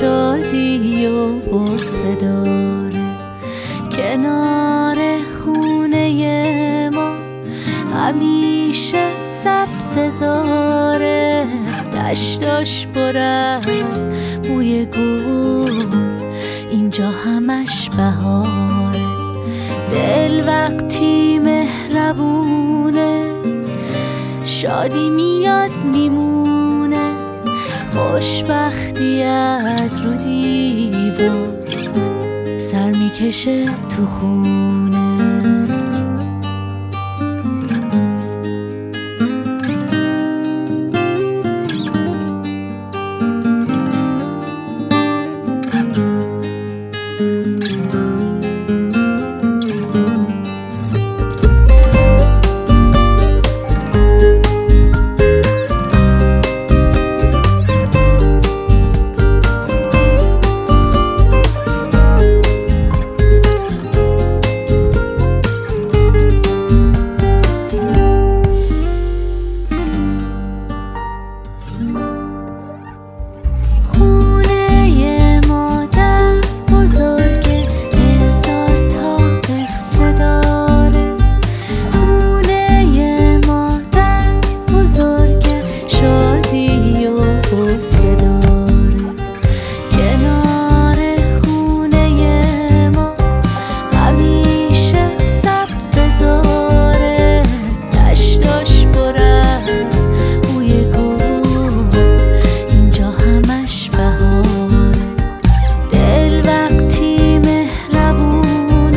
شادی و غصه داره. کنار خونه ما همیشه سبززاره، دشتاش پر از بوی گل، اینجا همش بهاره. دل وقتی مهربونه شادی میاد میمونه، خوشبختی از رو دیوار سر میکشه تو خونه.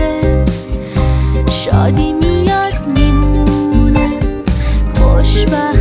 شادی میاد میمونه، خوشبخت